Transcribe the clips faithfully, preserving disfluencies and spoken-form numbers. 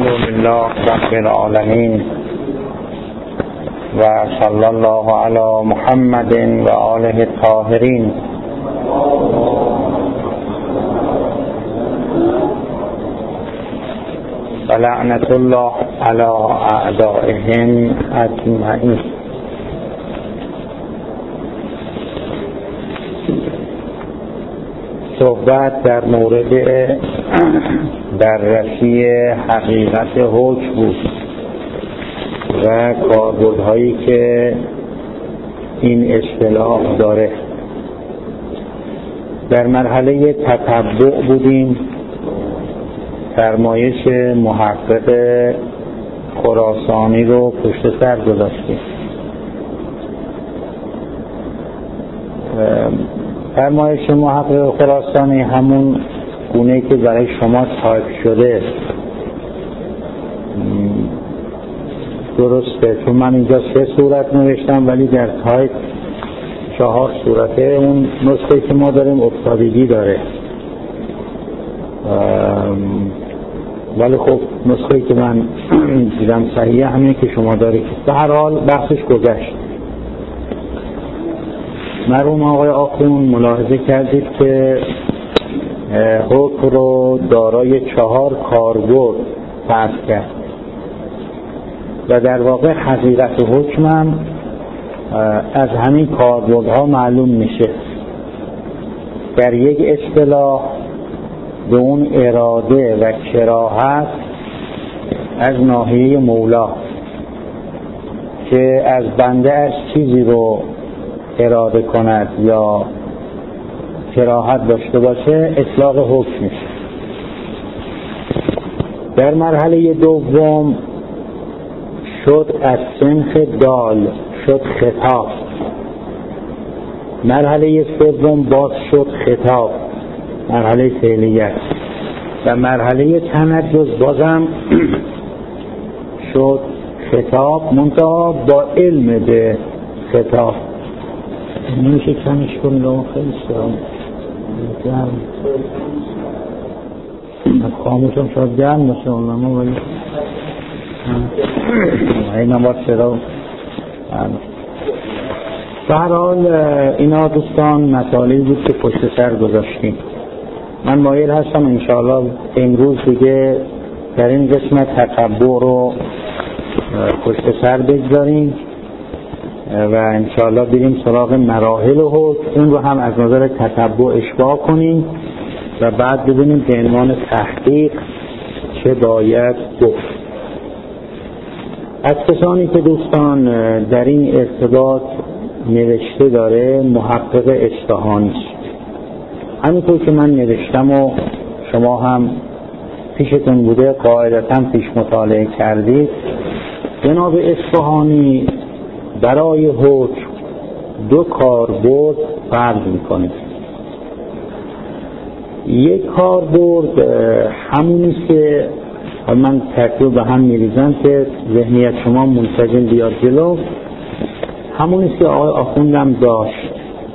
لله رب العالمین و صلی الله علی محمد و آله الطاهرین. و لعنت الله علی اعدائهم اجمعین. صحبت در مورد بررسی حقیقت حکم بود و کاربردهایی که این اصطلاح داره. در مرحله تتبع بودیم. فرمایش محقق خراسانی رو پشت سر گذاشتیم. فرمایش محقق خراسانی همون گونه‌ای که برای شما تایپ شده درسته، چون من اینجا سه صورت نوشتم ولی در تایپ چهار صورته. اون نسخه که ما داریم افتادگی داره، ولی خب نسخه که من دیدم صحیحه همینه که شما دارید. به هر حال بحثش گذشت. مرحوم آقای آخون ملاحظه کردید که حکم رو دارای چهار کاربرد فرض کرد و در واقع حقیقت حکم هم از همین کاربردها معلوم میشه. در یک اصطلاح به اون اراده و کراهت از ناحیه مولا که از بنده از چیزی رو اراده کند یا کراهت داشته باشه اطلاق حکم میشه. در مرحله دوم شد از سنخ دال، شد خطاب. مرحله سوم باز شد خطاب، مرحله فعلیت. و مرحله تنجز بازم شد خطاب، منتها با علم به خطاب. نمیشه کمش کنید اون خیلی سرم گرم خاموشم شاید گرم باشه اونم ولی اینم باید صدا. به هر حال اینا دوستان مسائلی بود که پشت سر گذاشتیم. من مایل هستم انشاءالله امروز دیگه در این قسمت تتبع رو پشت سر بگذاریم و انشاءالله بریم سراغ مراحل و حکم. اون رو هم از نظر تتبع اشباع کنیم و بعد ببینیم به عنوان تحقیق چه باید گفت. از کسانی که دوستان در این ارتباط نوشته داره محقق اصفهانی است. همینطور که من نوشتم و شما هم پیشتون بوده قاعدتا پیش مطالعه کردید. جناب اصفهانی برای حکم دو کاربرد فرض میکنه. یک کاربرد همونیست که من ترتیب به هم میریزم که ذهنیت شما منسجم بیاد جلو. همونیست که آقای آخوندم داشت،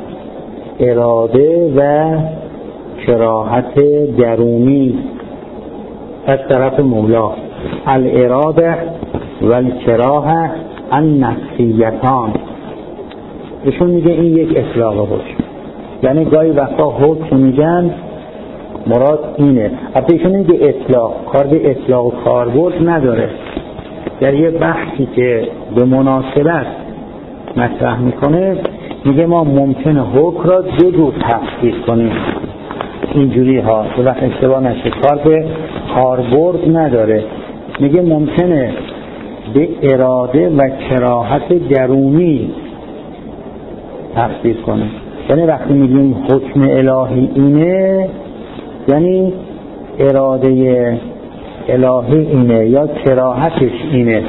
اراده و کراهت درونی از طرف مولا. الاراده و الکراهه النفسیتان. ایشون میگه این یک اطلاق حکم، یعنی گاهی وقتا حکم میگن مراد اینه. البته ایشون میگه اطلاق، کار به اطلاق و کاربرد نداره. در یه بحثی که به مناسبت مطرح میکنه میگه ما ممکنه حکم را دو جور تفسیر کنیم. اینجوری ها به وقت اشتباه نشه، کار به کاربرد نداره. میگه ممکنه به اراده و کراهت درونی تفسیر کنه. یعنی وقتی میگیم حکم الهی اینه یعنی اراده الهی اینه یا کراهتش اینه.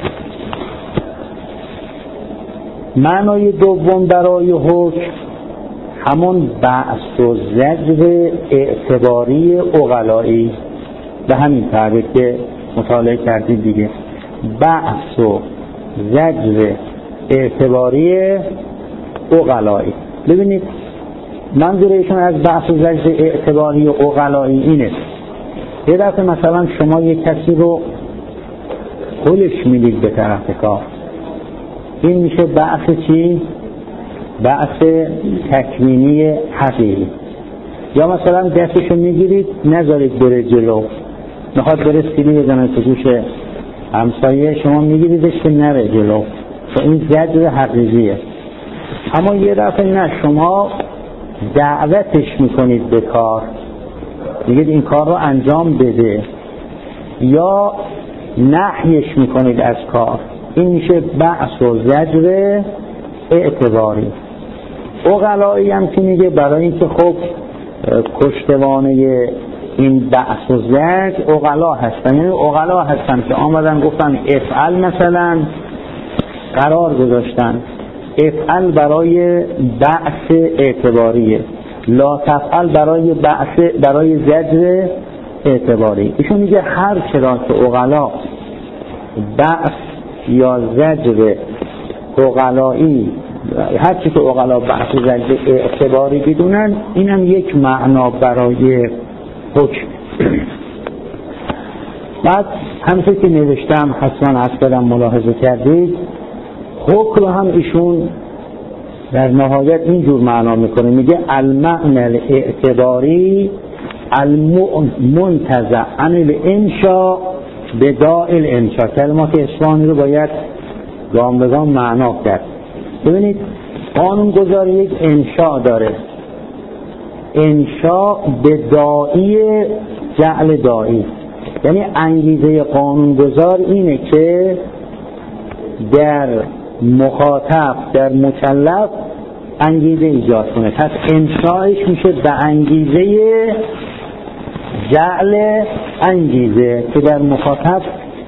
معنای دوم برای حکم همون بحث و زجر اعتباری عقلایی، به همین تعبیر که مطالعه کردید دیگه. بحث و زجر اعتباری عقلایی. ببینید منظور ایشون از بحث و زجر اعتباری عقلایی اینه. یه دفعه مثلا شما یک کسی رو هلش میدید به طرف کار. این میشه بحث چی؟ بحث تکوینی حقیقی. یا مثلا دستشو میگیرید نذارید بره جلو، میخواد بره سیلی بزنه تو گوش همسایه، شما میگیریدش که نره جلو، این زجر حقیقیه. اما یه دفعه نه، شما دعوتش میکنید به کار، میگید این کار رو انجام بده، یا نهیش میکنید از کار. این میشه بعث و زجر اعتباری. عقلایی هم که میگه برای اینکه خب کشتوانه این بعث و زجر عقلا هستن، یعنی عقلا هستن که آمدن گفتن افعل، مثلا قرار گذاشتن افعل برای بعث اعتباریه، لا تفعل برای بعث برای زجر اعتباری. ایشون میگه هر چرا که عقلا بعث یا زجر عقلایی، هر چی که عقلا بعث و زجر اعتباری بدونن، اینم یک معنا برای حکم. بعد همونطور که نوشتم حتما اصلا ملاحظه کردید، حکم رو هم ایشون در نهایت اینجور معنا میکنه، میگه المعنى الاعتباری المنتزع عن الانشاء بداء الانشاء. کلمات اصفهانی رو باید گام به گام معنا کرد. ببینید قانونگذاری یک انشاء داره، انشاء بدائی جعل دائی، یعنی انگیزه قانونگذار اینه که در مخاطب، در مکلف انگیزه ایجاد کنه. پس انشاءش میشه به انگیزه جعل انگیزه که در مخاطب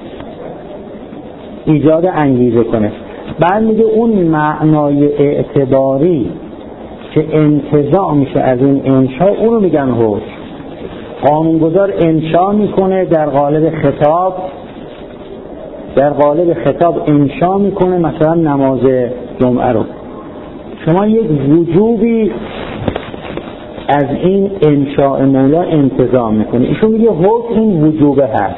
ایجاد انگیزه کنه. بعد میگه اون معنای اعتباری که انتزاع میشه از این انشاء، اونو میگن حکم. قانونگذار انشاء میکنه در قالب خطاب، در قالب خطاب انشاء میکنه مثلا نماز جمعه رو، شما یک وجوبی از این انشاء مولا انتزاع میکنه. ایشون میگه حکم این وجوبه هست.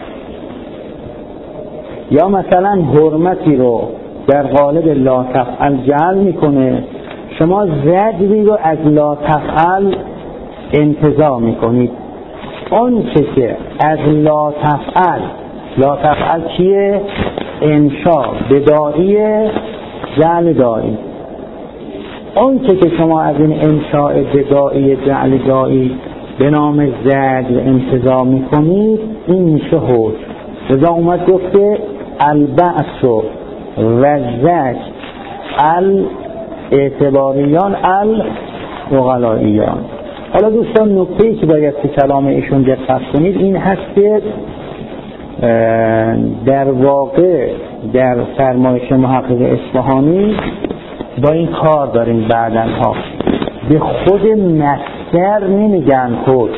یا مثلا حرمتی رو در قالب لا تفعل جعل میکنه، شما زجری رو از لا تفعل انتزاع میکنید. اون چه که از لا تفعل، لا تفعل چیه؟ انشاء بدائی جعل دائی. اون چه که شما از این انشاء بدائی جعل دائی به نام زجر انتزاع میکنید، این میشه حکم. لذا اومد گفت که البعث و زجر الاعتباریان العقلائیان. حالا دوستان نکته‌ای که باید تو کلام ایشون دقت کنید این هست که در واقع در فرمایش محقق اصفهانی با این کار داریم بعدن ها، به خود مصدر نمیگن حکم،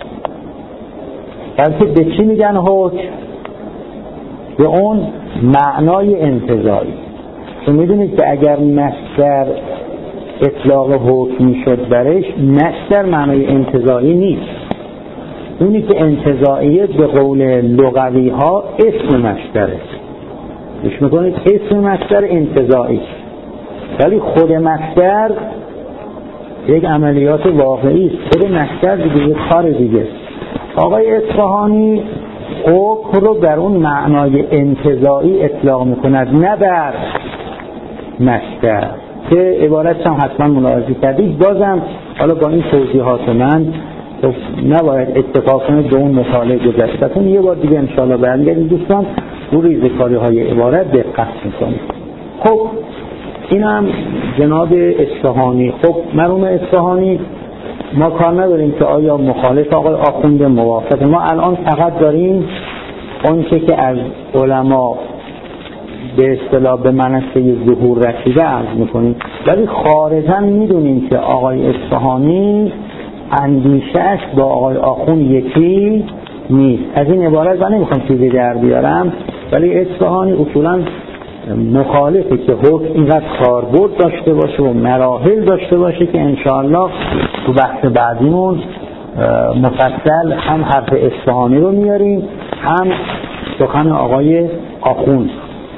بلکه به چی میگن حکم؟ به اون معنای انتزاعی. چون میدونید که اگر مصدر اطلاق حکم میشد برش، مصدر معنای انتزاعی نیست. اونی که انتزاعیه به قول لغوی ها اسم مصدره، گوش میکنید، اسم مصدر انتزاعی، ولی خود مصدر یک عملیات واقعی است. خود مصدر دیگه یک کار دیگه. آقای اصفهانی حکم رو در اون معنای انتزاعی اطلاق میکند، نه بر مصدر، که عبارت هم حتما ملاحظه کردید. بازم حالا با این توضیحات من نباید اتفاق کنید به اون مطالعه گذشته‌تون. یه بار دیگه انشاءالله برمیگردیم دوستان رو ریزکاری های عبارت دقت میکنید. خب این هم جناب اصفهانی. خب مرحوم اصفهانی ما کار نداریم که آیا مخالف آقای آخوند موافق، ما الان فقط داریم اون چه که از علما به اصطلاح به منصه ظهور رسیده عرض میکنیم، ولی خارجاً میدونیم که آقای اصفهانی اندیشه‌اش با آقای آخوند یکی نیست. از این عبارت من نمیخوام چیزی در بیارم، ولی اصفهانی اصولاً مخالفه که حکم اینقدر کاربرد داشته باشه و مراحل داشته باشه که انشاءالله تو بحث بعدیمون مفصل هم حرف اصفهانی رو میاریم، هم سخن آقای آخوند.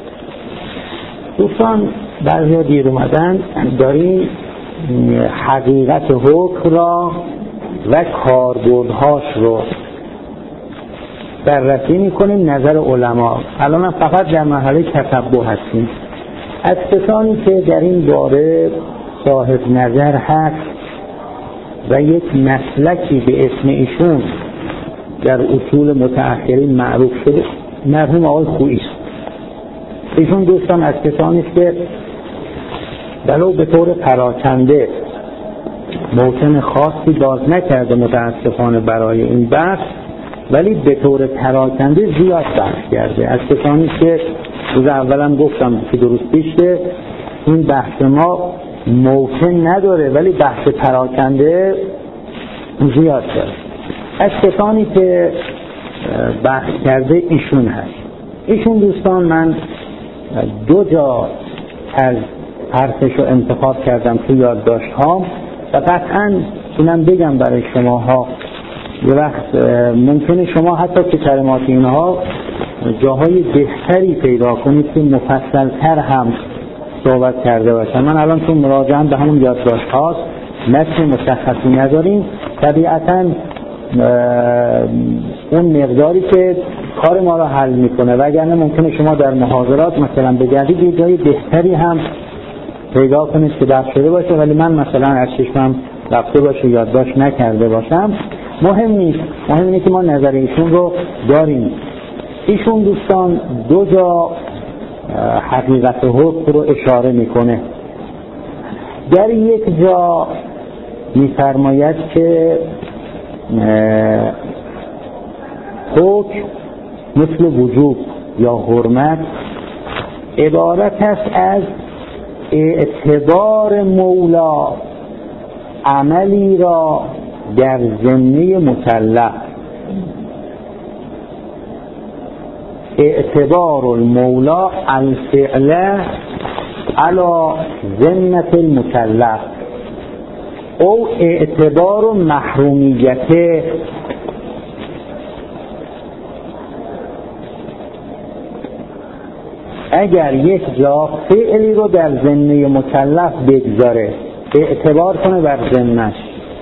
دوستان بعضی ها دیر اومدن، داریم حقیقت حکم را و کاربردهاش رو بررسی میکنیم نظر علما. الان فقط در مرحله تتبع هستیم. از کسانی که در این باره صاحب نظر هست و یک مسلکی به اسم ایشون در اصول متأخرین معروف شده، مرحوم آقای خویی است. ایشون دوستان از کسانی است که ولو به طور پراکنده موطن خاصی باز نکرده متاسفانه برای این بحث، ولی به طور پراکنده زیاد بحث کرده. از کسانی که روز اولم گفتم که درست پیشه این بحث ما موطن نداره ولی بحث پراکنده زیاد داره. از کسانی که بحث کرده ایشون هست. ایشون دوستان من دو جا از حرفش رو انتخاب کردم تو یادداشت هام و قطعا اینم بگم برای شماها، یه وقت ممکنه شما حتی که کلمات اینها جاهای بهتری پیدا کنید که مفصل‌تر هم صحبت کرده باشن. من الان تو مراجعه به همون یادداشت هاست، متن مشخصی نداریم، طبیعتاً اون مقداری که کار ما رو حل میکنه، وگرنه ممکنه شما در محاضرات مثلا بگردید یه جای بهتری هم پیدا کنید که درست شده باشه، ولی من مثلا از چشمم رفته باشه یادداشت نکرده باشم. مهم نیست، مهم اینه که ما نظر ایشون رو داریم. ایشون دوستان دو جا حقیقت حکم رو اشاره میکنه. در یک جا میفرماید که حکم مثل وجوب یا حرمت عبارت است از اعتبار مولا عملی را در ذمه مکلف. اعتبار المولا الفعل علی ذمه المکلف او اعتبار محرومیته. اگر یک جا فعلی رو در ذمه مکلف بگذاره، اعتبار کنه بر ذمه‌اش،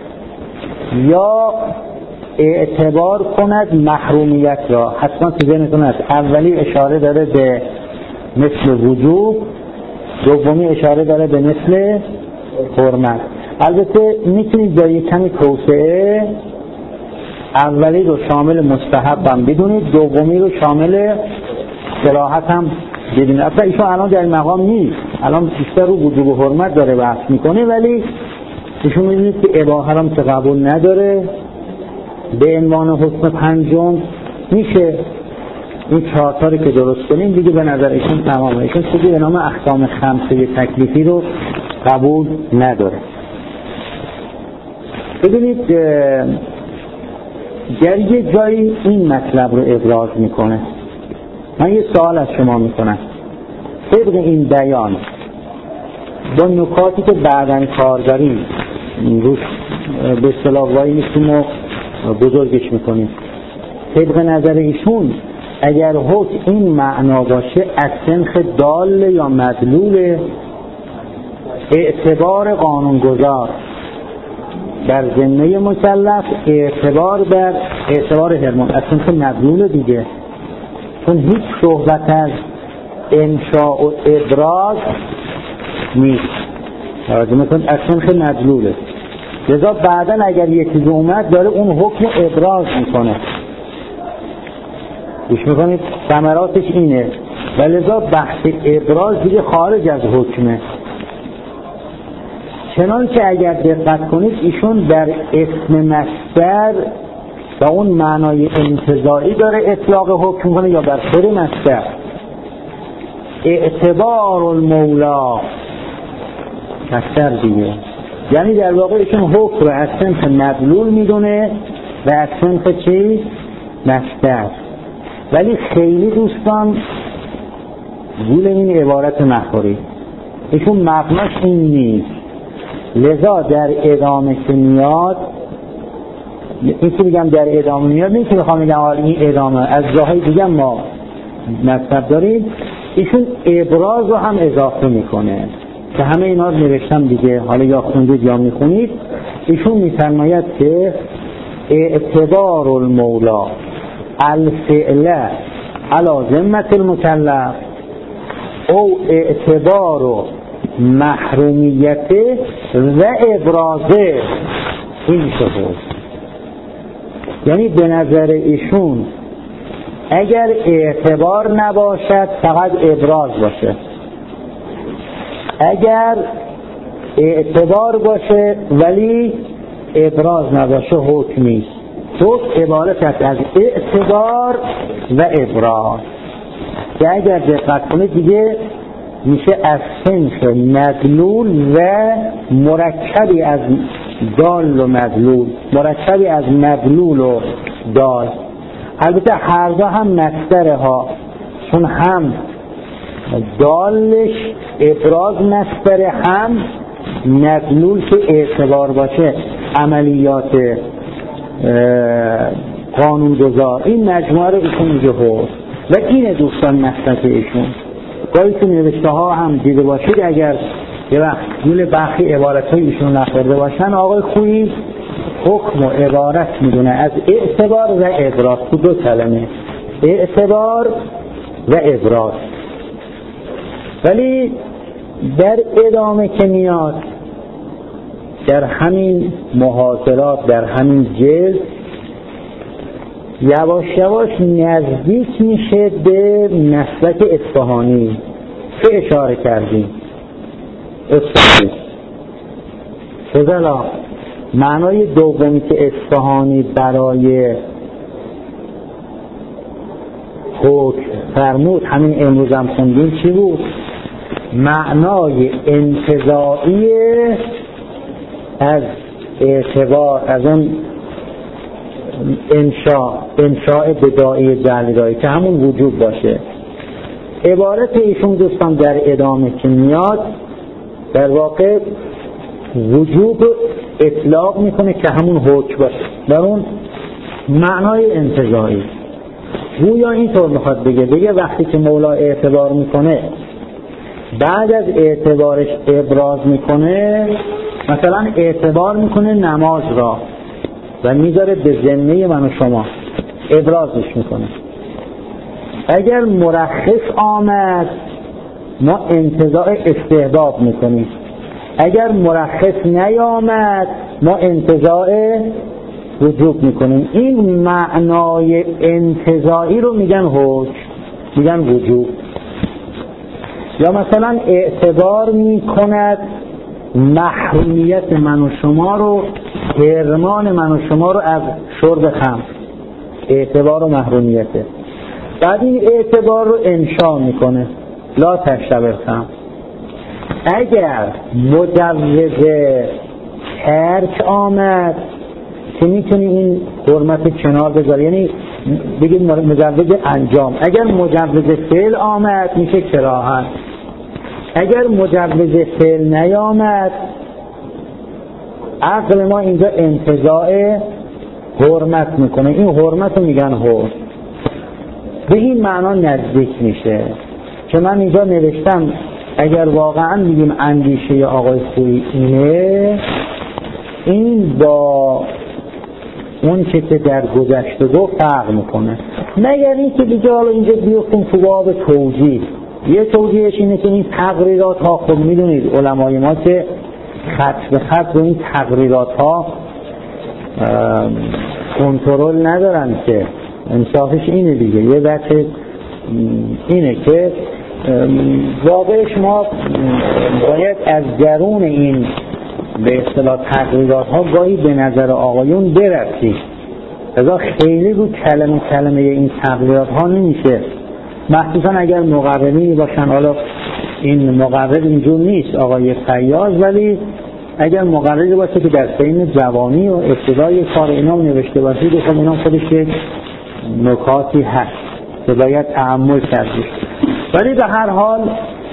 یا اعتبار کند محرومیت را، حتما تو ذهنتون هست اولی اشاره داره به مثل وجوب، دومی اشاره داره به مثل حرمت. البته میتونید با یک کمی توسعه اولی رو شامل مستحب هم بدونید، دومی رو شامل صراحت هم بدونید. اصلا ایشون الان در مقام نیست، الان بیشتر رو وجوب و حرمت داره بحث میکنه، ولی ایشون میدونید که اباحه هم که قبول نداره. به عنوان حکم پنجم میشه این چهارتاری که درست کنیم دیگه به نظر ایشون تمامه. ایشون چیزی به نام احکام خمسه تکلیفی رو قبول نداره. ببینید در یه جایی این مطلب رو ابراز میکنه. من یه سوال از شما میکنم، طبق این بیان با نکاتی که بعداً کار داریم روش به اصطلاح وای میشیم و بزرگش میکنیم، طبق نظر ایشون اگر حکم این معنا باشه از سنخ دال یا مدلول اعتبار قانونگذار در ذمه مکلف، اعتبار بر اعتبار هرمون از سنخ مدلول دیگه، چون هیچ صحبت از انشاء و ابراز نیست، توجه میکنید، از سنخ مدلوله. لذا بعداً اگر یکی چیز اومد داره اون حکم ابراز میکنه، گوش میکنید، ثمراتش اینه، و لذا بحث ابراز دیگه خارج از حکمه. چنان که اگر دقت کنید ایشون در اسم مصدر و اون معنای انتزاعی داره اطلاق حکم کنه یا بر خود مصدر. اعتبار المولا مصدر دیگه، یعنی در واقع ایشون حکم رو از صنف مدلول میدونه و از صنف چی؟ مصدر. ولی خیلی دوستان گول این عبارت نخورید، ایشون مبناش این نیست. لذا در ادامه که میاد، این که میگم در ادامه میاد، این که میخوام میگم این ادامه از جاهای دیگه ما مطلب دارید، ایشون ابراز رو هم اضافه میکنه که همه اینا رو نوشتم دیگه، حالا یا خوندید یا میخونید. ایشون میفرماید که اعتبار المولا الفعل علی ذمة المکلف او اعتبار محرومیت و ابرازه، این شد. یعنی به نظر ایشون اگر اعتبار نباشد فقط ابراز باشه، اگر اعتبار باشه ولی ابراز نباشه حکم نیست. حکم عبارت است از اعتبار و ابراز که اگر دقت کنید دیگه میشه از صنف مدلول و مرکبی از دال و مدلول، مرکبی از مدلول و دال. البته هر دو هم مصدره ها، چون هم دالش ابراز مصدره، هم مدلول که اعتبار باشه عملیات قانون گذار. این مجموعه رو ایشون اینجا هست و اینه دوستان مسلک ایشون. گاهی تو نوشته ها هم دیده باشید اگر یه وقت گول برخی عبارت های ایشون نخورده باشن، آقای خویی حکم و عبارت میدونه از اعتبار و ابراز، تو دو کلمه اعتبار و ابراز. ولی در ادامه که میاد در همین محاضرات، در همین جلد یواش یواش نزدیک میشه به مسلک اصفهانی که اشاره کردیم. اصفهانی فضلا معنای دومی که اصفهانی برای حکم فرمود، همین امروز هم خوندیم، چی بود؟ معنای انتزاعی از اعتبار، از اون انشاء انشاء بداعی جعلی که همون وجوب باشه. عبارت ایشون دوستان در ادامه که میاد در واقع وجوب اطلاق میکنه که همون حکم باشه در اون معنای انتزاعی. گویا اینطور میخواد بگه بگه وقتی که مولا اعتبار میکنه بعد از اعتبارش ابراز میکنه، مثلا اعتبار میکنه نماز را و میذاره به ذمه من و شما، ابرازش میکنه. اگر مرخص آمد ما انتزاع استحباب میکنیم، اگر مرخص نیامد ما انتزاع وجوب میکنیم. این معنای انتزاعی رو میگن حکم، میگن وجوب. یا مثلا اعتبار میکند محرومیت من و شما رو، حرمان من و شما رو از شرب خمر، اعتبار و محرومیته. بعد این اعتبار رو انشاء میکنه لا تشرب الخمر. اگر مجوز ترک آمد که میتونی این حرمت کنار بذاری، یعنی بگید مجوز انجام. اگر مجوز فعل آمد میشه کراهت. اگر مجوز فعل نیامد عقل ما اینجا انتزاع حرمت میکنه، این حرمت رو میگن حرم. به این معنا نزدیک میشه که من اینجا نوشتم اگر واقعا میگیم اندیشه آقای خویی اینه، این با اون که که در گذشته گفت فرق میکنه. مگر این که دیگه حالا اینجا بیفتیم تو باب توجیه. یه توجیهش اینه که این تقریرات ها، خب میدونید علمای ما که خط به خط رو این تقریرات ها کنترل ندارن، که انصافش اینه دیگه. یه بچه اینه که واقعش ما باید از درون این به اصطلاح تقریرات ها گاهی به نظر آقایون برسیم. ازا خیلی رو کلمه کلمه این تقریرات ها نمیشه، مخصوصا اگر مقرری باشن. حالا این مقرر اینجور نیست آقای فیاض، ولی اگر مقرری باشه که در سین جوانی و ابتدای کار اینا نوشته باشه، خب اینا خودش یک نکاتی هست که باید تأمل کردید. ولی به هر حال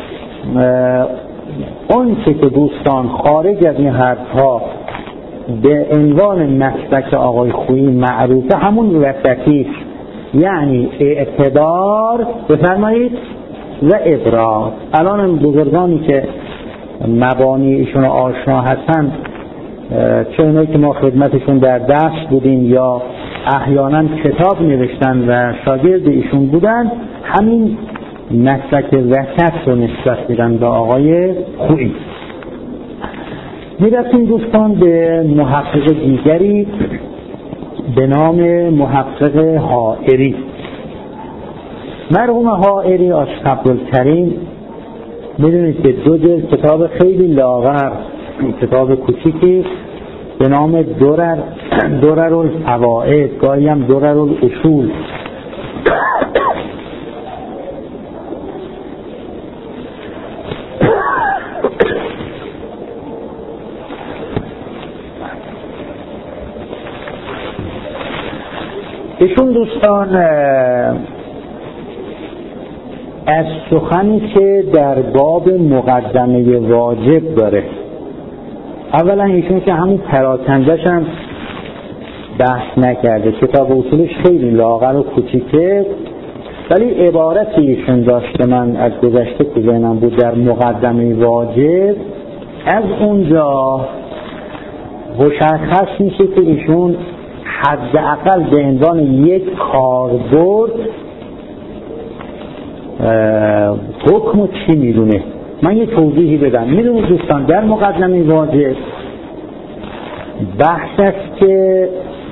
اون که دوستان خارج از این حرفها به عنوان مسلک آقای خویی معروفه، همون وسطی یعنی اعتبار بفرمایید و ابراز. الان بزرگانی که مبانی ایشون آشنا هستن، چه اونایی که ما خدمتشون در درس بودیم یا احیانا کتاب نوشتن و شاگرد ایشون بودن، همین مسلک وسط رو نسبت میدن به آقای خویی. میرسیم دوستان به محقق دیگری به نام محقق حائری. مرحوم حائری عبدالکریم میدونید که دو جلد کتاب خیلی لاغر، کتاب کوچیکی به نام درر درر الفوائد، گاهی هم درر الاصول، ایشون دوستان از سخنی که در باب مقدمه واجب داره، اولا ایشون که همون پراکندش هم بحث نکرده، کتاب اصولش خیلی لاغر و کوچیکه، ولی عبارتی ایشون داشته من از گذشته که ذهنم بود در مقدمه واجب، از اونجا مشخص میشه که ایشون حداقل به عنوان یک کاربرد حکم چی میدونه. من یه توضیحی بدم. میدونید دوستان در مقدمه واجب بحث است که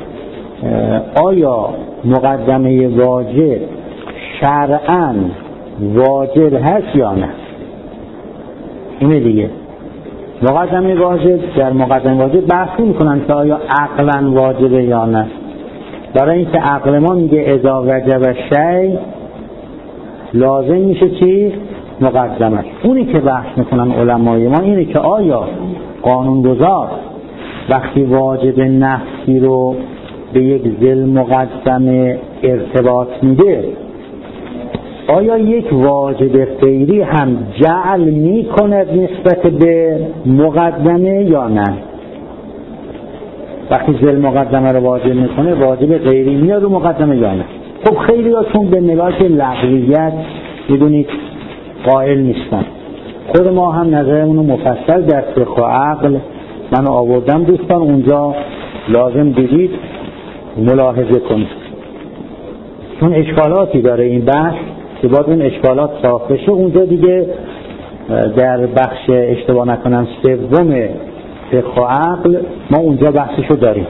آیا مقدمه واجب شرعاً واجب هست یا نه. اینه دیگه. مقدمه واجب در مقدمه واجب بحث میکنن که آیا عقلاً واجبه یا نه. برای اینکه عقل ما میگه اذا وجب شیء لازم میشه چی؟ مقدمه. اونی که بحث میکنن علمای ما اینه که آیا قانونگذار وقتی واجب نفسی رو به یک ذل مقدمه ارتباط میده، آیا یک واجب غیری هم جعل میکند نسبت به مقدمه یا نه؟ وقتی ذل مقدمه رو واجب میکنه واجب غیری میاد رو مقدمه یا نه؟ خب خیلی ها چون به ملاک لغویت بدونید قائل نیستن. خود ما هم نظرمون رو مفصل در فقه و عقل من آوردم دوستان، اونجا لازم دیدید ملاحظه کنید، چون اشکالاتی داره این بحث که باید این اشکالات صاف بشه. اونجا دیگه در بخش اشتباه نکنم سوم فقه و عقل ما اونجا بحثشو داریم.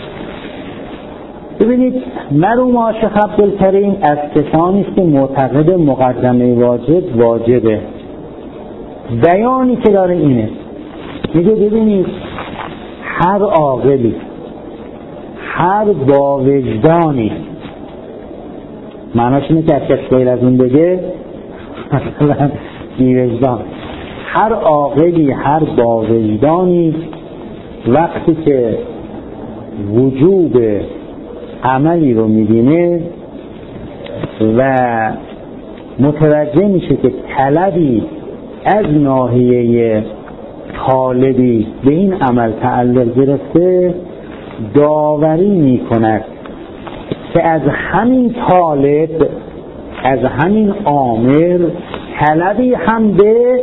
ببینید مرحوم شیخ عبدالکریم از کسانی است که معتقد مقدمه واجب واجبه. بیانی که داره اینه، میگه ببینید هر عاقلی، هر با وجدانی، معناش اینه که از کسی غیر از اون بگه مثلا بی وجدان، هر عاقلی، هر با وجدانی وقتی که وجوب عملی رو میبینه و متوجه میشه که طلبی از ناحیه طالبی به این عمل تعلق گرفته، داوری میکند که از همین طالب، از همین آمر طلبی هم به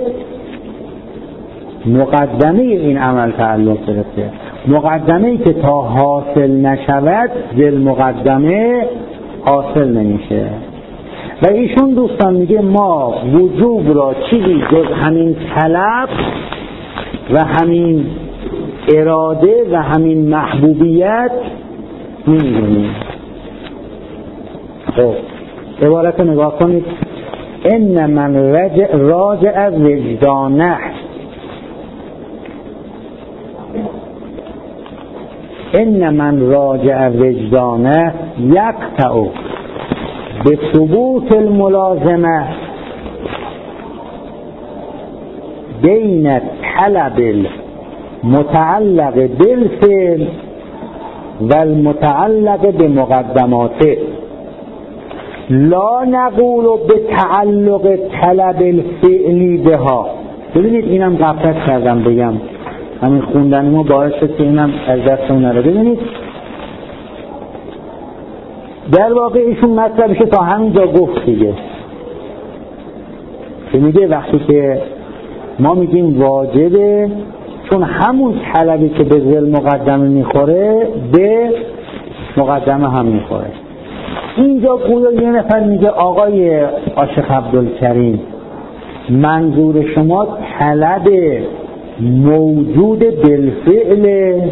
مقدمه این عمل تعلق گرفته. مقدمه‌ای که تا حاصل نشود ذل مقدمه حاصل نمیشه. و ایشون دوستان میگه ما وجوب را چیزی جز همین طلب و همین اراده و همین محبوبیت نمیدونیم. خب عبارت رو نگاه کنید. ان من رجع راجع وجدانه، ان من راجع وجدانه یقطع به ثبوت الملازمه بین طلب المتعلق بالفعل و المتعلق بمقدماته، لا نقول به تعلق طلب الفعلی بها. ببینید اینم غفلت کردم بگم، همین خوندن ما باعث شد که اینم از دستمون نره. ببینید در واقع ایشون مطلبش تا همینجا گفت دیگه، که میگه وقتی که ما میگیم واجبه چون همون طلبی که به ذل مقدمه میخوره به مقدمه هم میخوره. اینجا گویا یه نفر میگه آقای عاشق عبدالکریم منظور شما طلب موجود بالفعله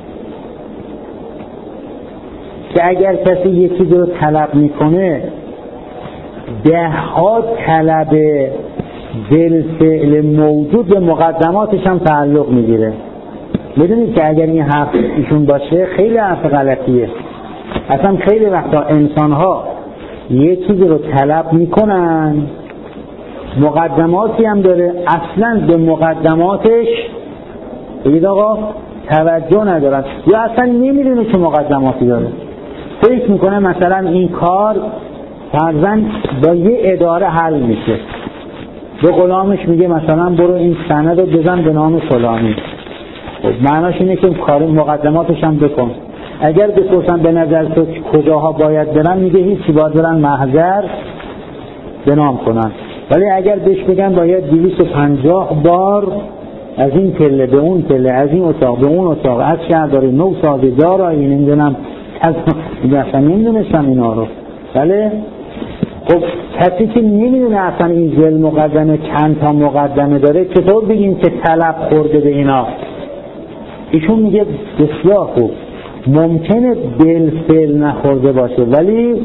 که اگر کسی یه چیزی رو طلب میکنه ده ها طلب بالفعل موجود به مقدماتش هم تعلق میگیره. میدونید که اگر این حرف ایشون باشه خیلی حرف غلطیه. اصلا خیلی وقتا انسان ها یه چیزی رو طلب میکنن مقدماتی هم داره اصلا به مقدماتش بگید آقا توجه ندارن یا اصلا نمیدونه که مقدماتی داره. فکر میکنه مثلا این کار فرضاً با یه اداره حل میشه، به غلامش میگه مثلا برو این سند رو بزن به نام فلانی. خب معناش اینه که کار مقدماتش هم بکن. اگر بپرسن به نظر تو کجاها باید برن میگه هیچی، باید برن محضر به نام کنن. ولی اگر بهش بگن باید دویست و پنجاه بار از این پله به اون پله، از این اتاق به اون اتاق، از شهرداری نو سازی دارایی نمیدونم از اصلا نمیدونستم اینا رو. بله خب کسی که نمیدونه اصلا این ذل مقدمه چند تا مقدمه داره چطور بگیم که طلب خورده به اینا؟ ایشون میگه بسیار خوب ممکنه بالفعل نخورده باشه ولی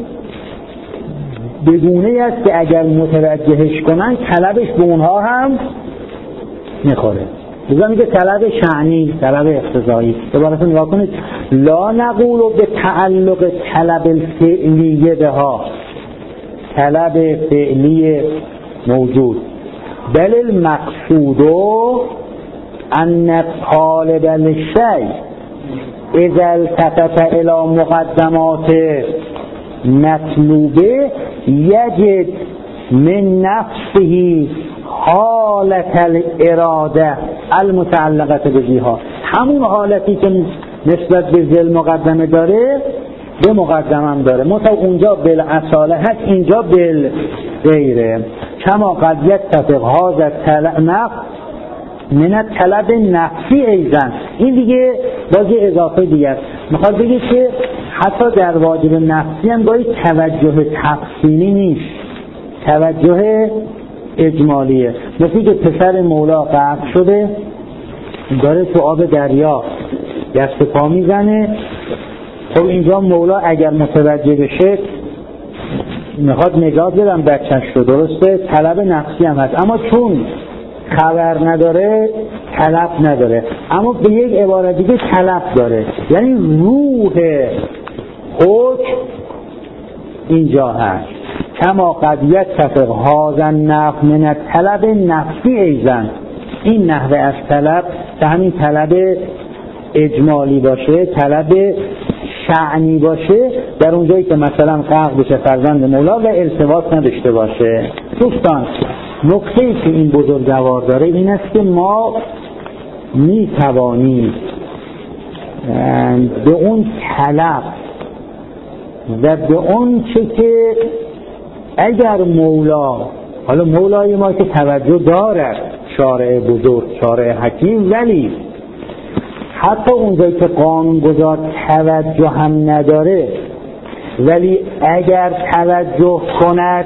بگونه است که اگر متوجهش کنن طلبش به اونها هم میخوره. بزن میگه طلب شأنی، طلب اقتضایی. دوباره نگاه کنید، لا نقول به تعلق طلب الفعلیه بها، طلب فعلی موجود، بل المقصود ان طالب الشیء اذا التفت الى مقدمات مطلوبه یجد من نفسه حالت الاراده المتعلقه بها، همون حالتی که نسبت به ذل مقدمه داره به مقدمه هم داره، مثلا اونجا بالاصاله هست اینجا بال غیره. کما قد یتفق هذا الطلب من طلب نفسی ایضا. این دیگه باز اضافه دیگه است، میخواد بگه که حتی در واجب نفسی هم باید توجه تفصیلی نیست، توجه اجمالیه. مثل که پسر مولا غرق شده داره تو آب دریا دست پا میزنه، خب اینجا مولا اگر متوجه بشه میخواد نجات بدم بچه‌ش رو، درسته طلب نفسی هم هست، اما چون خبر نداره طلب نداره، اما به یک عبارت دیگه طلب داره، یعنی روح حکم اینجا هست. کما قد یتفق هذا النحو من الطلب نفسی ایضا، این نحوه از طلب که همین طلب اجمالی باشه، طلب شأنی باشه، در اونجایی که مثلا غرق بشه فرزند مولا و التباس نداشته باشه. دوستان نکته‌ای که این بزرگوار داره این است که ما می توانیم به اون طلب و به اون چه که اگر مولا، حالا مولای ما که توجه دارد، شارع بزرگ، شارع حکیم، ولی حتی اونجایی که قانونگذار توجه هم نداره ولی اگر توجه کند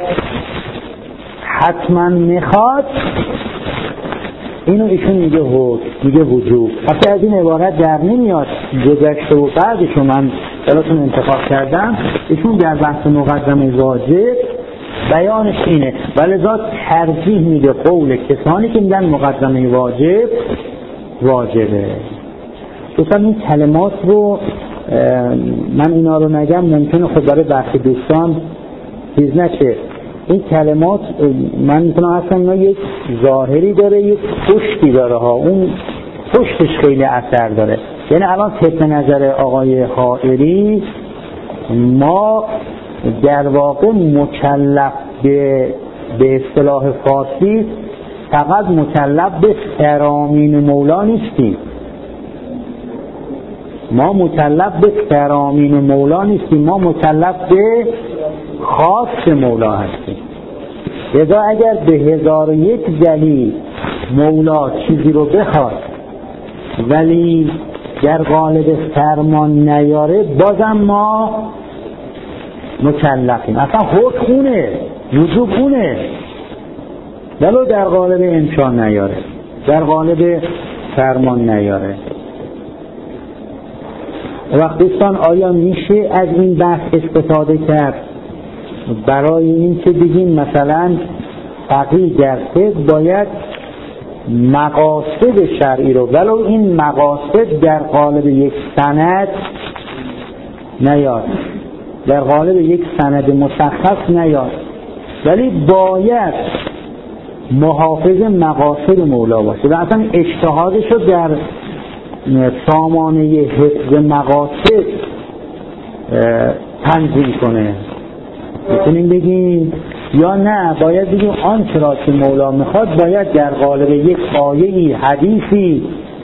حتما میخواد، اینو ایشون میگه حکم، میگه وجوب. حتی از این عبارت در نمیاد گذشته و بعدشو من براتون انتخاب کردم، ایشون در بحث مقدمه واجب بیانش اینه، ولذا ترجیح میده قول کسانی که میگن مقدمه واجب واجبه. دوستان این کلمات رو من اینا رو نگم ممکنه خود برای برخی دوستان چیز نشه. این کلمات من میتونم اصلا اینا یک ظاهری داره، یک پشتی داره ها، اون پشتش خیلی اثر داره. یعنی الان طبق نظر آقای حائری ما در واقع مکلف به به اصطلاح فارسی فقط مکلف به فرامین مولا نیستیم، ما مکلف به فرامین مولا نیستیم، ما مکلف به خاص مولا هستیم. لذا اگر به هزار و یک دلیل مولا چیزی رو بخواد ولی در قالب فرمان نیاره، بازم ما مکلفیم. اصلا حکم اونه، وجوب اونه، ولو در قالب انشاء نیاره، در قالب فرمان نیاره. وقت دوستان آیا میشه از این بحث استفاده کرد برای این که بگیم مثلا فقیه در فقه باید مقاصد شرعی رو ولو این مقاصد در قالب یک سند نیاد، در قالب یک سند مشخص نیاد، ولی باید محافظ مقاصد مولا باشه و اصلا اجتهادش رو در سامانه حفظ مقاصد تنظیم کنه. میتونیم بگیم یا نه باید بگیم آنچه را که مولا میخواد باید در قالب یک آیه‌ای، حدیثی،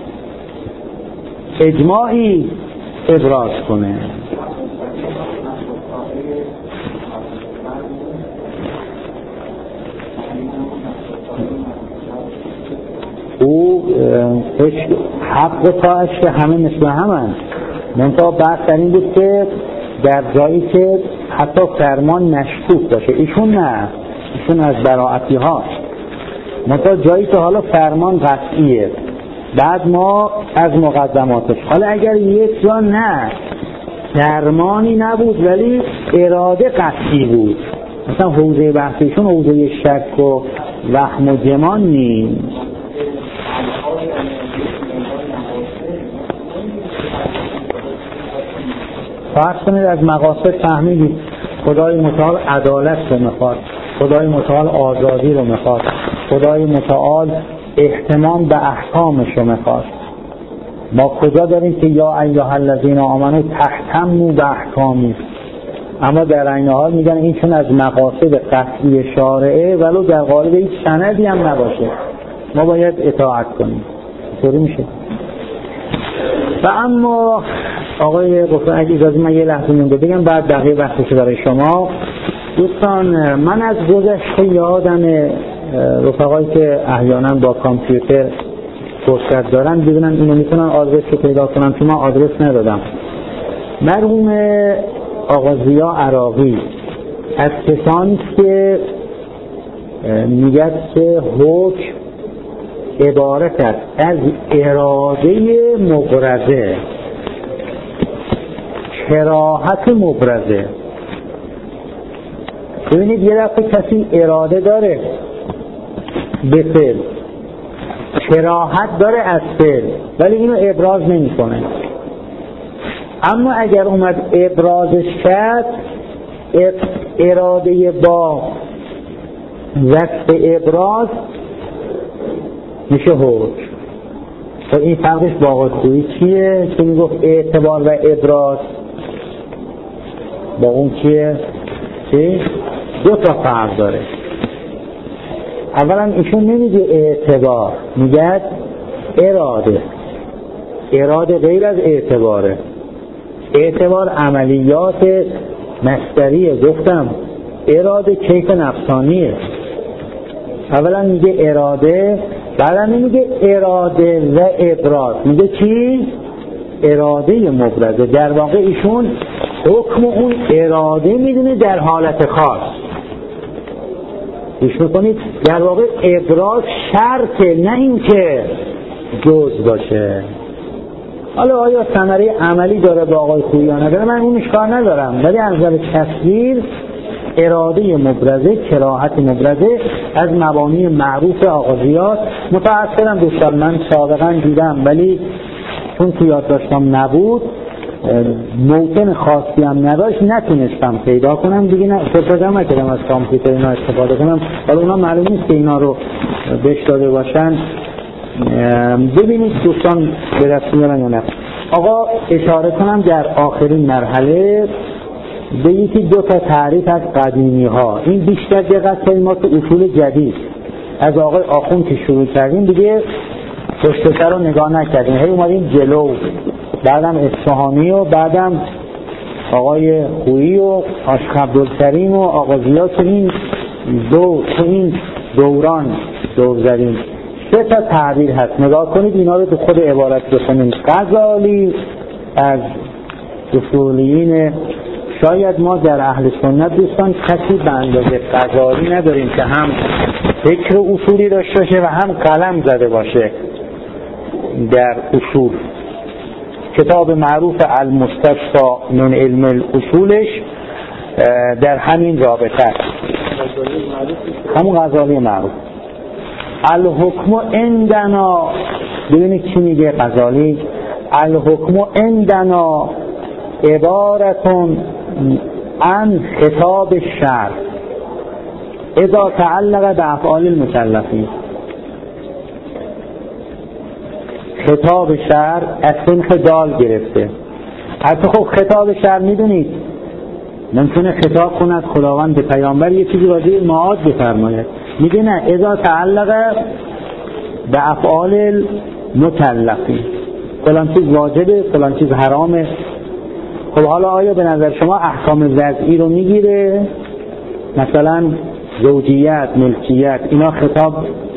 اجماعی ابراز کنه. او حق طاعش که همه مثل همن، منتها بحث در این بود که در جایی که حتی فرمان مشکوک باشه، ایشون نه، ایشون از براعتی ها، منتها جایی که حالا فرمان قطعیه، بعد ما از مقدماتش. حالا اگر یک جا نه فرمانی نبود ولی اراده قطعی بود، مثلا حوزه بحثیشون حوزه شک و وهم و گمان نیست. فرض کنید از مقاصد فهمیدید خدای متعال عدالت رو میخواد، خدای متعال آزادی رو میخواد، خدای متعال اهتمام به احکامش رو میخواد. ما کجا داریم که یا ایها الذین آمنوا تهتموا به احکامی، اما در عین حال میگن این چون از مقاصد قطعی شارعه ولو در قالب هیچ سندی هم نباشه ما باید اطاعت کنیم. طوری میشه. و اما آقای گفتن اگه اجازه من یه لحظه مونده بگم بعد بقیه بحثش برای شما. دوستان من از گذشته یادم رفقایی که احیانا با کامپیوتر فرصت دارن ببینن اینو میتونن آدرس رو پیدا کنن، چون من آدرس ندادم. مرحوم آقا ضیا عراقی از کسانی که میگه که حکم عبارت است از اراده مبرزه، کراهت مبرزه. ببینید یه دفعه کسی اراده داره به فعل، کراهت داره از فعل، ولی اینو ابراز نمی کنه. اما اگر اومد ابرازش کرد، اراده با وصف ابراز میشه حکم. خب این فرقش با آقای چیه که میگفت اعتبار و ابراز؟ با اون چیه؟ چی؟ دو تا فرق داره. اولا ایشون نمیگه اعتبار، میگه اراده. اراده غیر از اعتباره. اعتبار عملیات مصدریه، گفتم اراده کیف نفسانیه. اولا میگه اراده، بعدا نمیگه اراده و ابراز، میگه چی؟ اراده مبرزه. در واقع ایشون حکم اون اراده میدونه در حالت خاص. گوش میکنید، در واقع ابراز شرطه، نه اینکه جز باشه. حالا آیا ثمره عملی داره با آقای خویی یا نداره من اون اشکال ندارم، ولی از نظر تصویر اراده مبرزه، کراهت مبرزه از مبانی معروف آقا ضیا. متأسفم دوستان من سابقا دیدم ولی چون تو یاد داشتم نبود، موطن خاصی هم نداشت، نتونستم پیدا کنم دیگه، نه فرصت هم نکردم از کامپیوتر اینا استفاده کنم. حالا اونا معلوم نیست که اینا رو بهش داده باشن. ببینید دوستان به دست میارن یا نه. آقا اشاره کنم در آخرین مرحله به یکی دو تا تعریف از قدیمی ها. این بیشتر دقت کنید، ما تو اصول جدید از آقای آخوند که شروع کردیم دیگه پشت سر رو نگاه نکردیم، هی اومدیم جلو بعدم اصفهانی و بعدم آقای خویی و عاشق عبدالکریم و آقا ضیا که این دو تو این دوران دور زدیم. سه تا تعبیر هست، نگاه کنید اینا رو تو خود عبارت بخونید. غزالی از اصولیین، شاید ما در اهل سنت دوستان کسی به اندازه غزالی نداریم که هم فکر اصولی داشته باشه و هم قلم زده باشه در اصول. کتاب معروف المستصفا من علم الاصولش در همین رابطه است، همون غزالی معروف. الحکم عندنا، ببینید چی میگه غزالی، الحکم عندنا عبارتون عن خطاب الشرع اذا تعلق به افعال المکلفین. خطاب شرع از سنخ دال گرفته. حتی خب خطاب شرع میدونید ممکنه خطاب کند خداوند به پیامبر یه چیزی راجع به معاد بفرماید، میگه نه اذا تعلق به افعال المکلفین، فلان چیز واجبه فلان چیز حرامه. خب حالا آیا به نظر شما احکام وضعی رو میگیره؟ مثلا زوجیت، ملکیت، اینا خطاب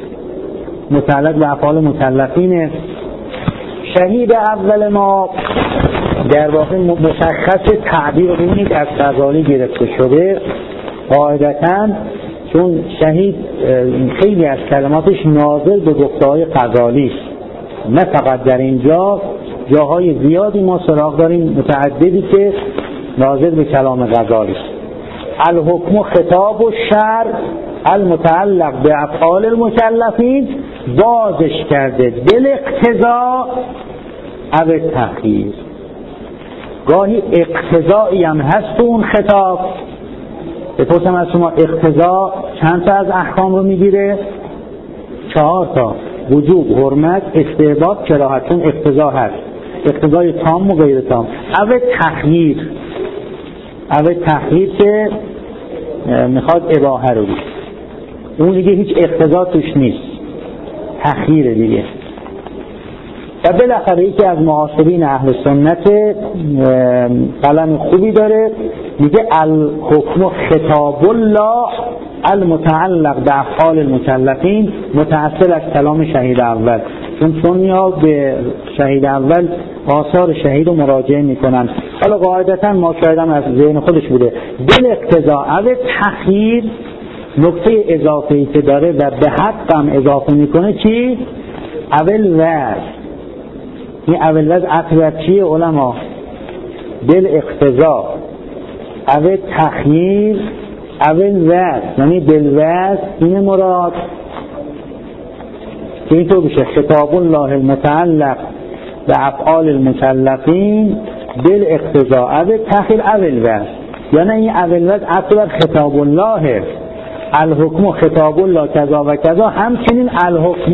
متعلق به افعال مکلفینه. شهید اول ما در واقع مشخص تعبیر رو ببینید از غزالی گرفته شده قاعدتاً، چون شهید خیلی از کلماتش ناظر به گفته‌های غزالی است، نه فقط در اینجا، جاهای زیادی ما سراغ داریم متعددی که ناظر به کلام غزالی است. الحکم خطاب و شرع المتعلق به افعال المکلفین، بازش کرده دل اقتضا او تخییر. گاهی اقتضایی هم هست تو اون خطاب. بپرسم از شما اقتضا چند تا از احکام رو میگیره؟ چهار تا: وجوب، حرمت، استحباب، کراهت. چون اقتضا هست، اقتضای تام و غیر تام. او تخییر، او تخییر که میخواد اباحه رو بید، اون دیگه هیچ اقتضا توش نیست، تخییر دیگه. و بالاخره یکی از معاصرین اهل سنت قلم خوبی داره، میگه الحکم خطاب الله المتعلق به افعال المکلفین، متأثر از کلام شهید اول، چون سنی ها به شهید اول آثار شهید رو مراجعه میکنن. حالا قاعدتا ما شاید هم از ذهن خودش بوده. دل اقتضا او تخییر، نکته اضافه‌ای که داره و به حق هم اضافه میکنه چی؟ اول وز. این اول وز اطبر چیه علما؟ دل اقتضا او تخییر اول وز، یعنی دل وز این مراد که اینطور بشه خطاب الله المتعلق به افعال المکلفین دل اقتضا او تخییر اول وز، یعنی این اول وز اطبر خطاب الله، الحکم خطاب الله کذا و کذا، همچنین الحکم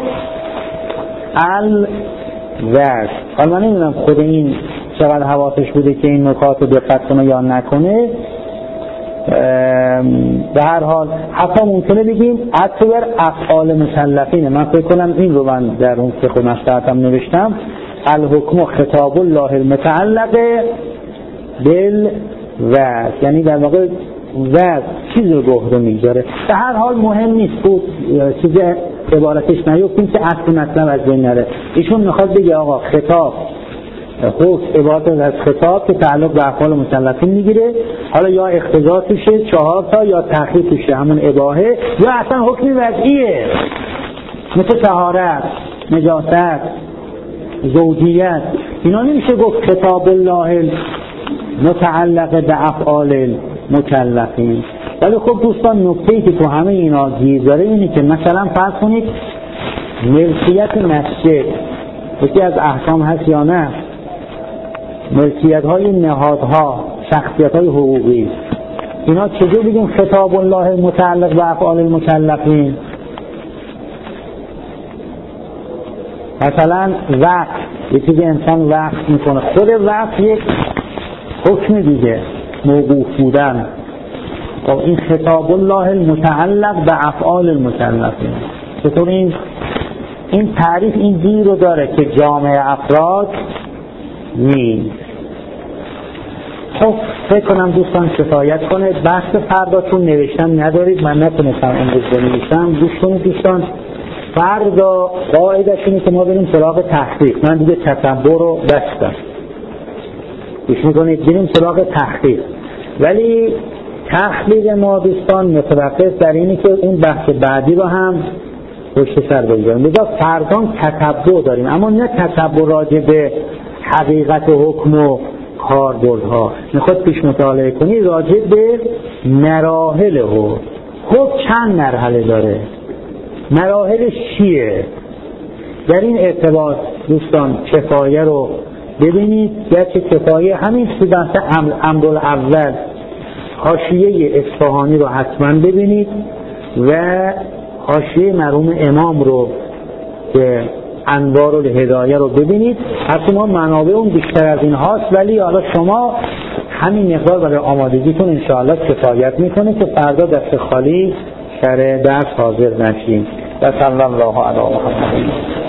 الوز. حالا من نمیدونم خود این چقدر حواسش بوده که این نکات رو دقت کنه یا نکنه. به هر حال حتی ممکنه بگیم اطبر افعال مکلفینه. من فکر کنم این رو من در اون که خود مستعدم نوشتم، الحکم خطاب الله المتعلق بالوز، یعنی در واقع وز چیز رو گهره میگذاره. به هر حال مهم نیست بود چیز عبارتش نیفتیم که اصل مطلب از بین نره. ایشون میخواد بگه آقا خطاب خوب عبارت از خطاب که تعلق به افعال مکلفین میگیره، حالا یا اقتضا توشه چهار تا یا تخییر توشه همون اباحه، یا اصلا حکم وضعیه مثل طهارت، نجاست، زوجیت. اینا نمیشه گفت خطاب الله متعلق به افعال مکلفین. ولی خب دوستان نکته‌ای که تو همه اینا گیر داره اینه که مثلا فرض کنید ملکیت مسجد یکی از احکام هست یا نه؟ ملکیت های نهادها، شخصیت های حقوقی، اینا چجور بگیم خطاب الله متعلق به افعال المکلفین؟ مثلا وقت، یه چیزی انسان وقت میکنه، خود وقت یک حکم دیگه، موقوف بودن. خب این خطاب الله المتعلق به افعال المکلفین. چطور این این تعریف این گیر رو داره که جامعه افراد نیست. خب فکر کنم دوستان کفایت کنه. بحث فرداتون نوشتم ندارید، من نتونستم امروز بنویسم. گوش کنید دوستان، فردا قاعدش اینه که ما بریم سراغ تحقیق. من دیگه تتبع رو بستم، گوش میکنید، بریم سراغ تحقیق. ولی تحقیق ما دوستان متوقف در اینه که اون بحث بعدی رو هم پشت سر بگذاریم. لذا فردا تتبع داریم، اما نه تتبع راجع به حقیقت و حکم و کاربردها. میخواد پیش مطالعه کنی راجع به مراحل حکم. حکم چند مرحله داره؟ مراحلش چیه؟ در این ارتباط دوستان کفایه رو ببینید. گرچه کفایه همین سی بحث امر الاول حاشیه اصفهانی رو حتما ببینید و حاشیه مرحوم امام رو که انوار الهدایه رو ببینید. حتی ما منابع اون بیشتر از این هاست، ولی حالا شما همین مقدار برای آمادگیتون انشاءالله کفایت میکنه که فردا دست خالی سر درس حاضر نشیم. و صلی الله علی محمد.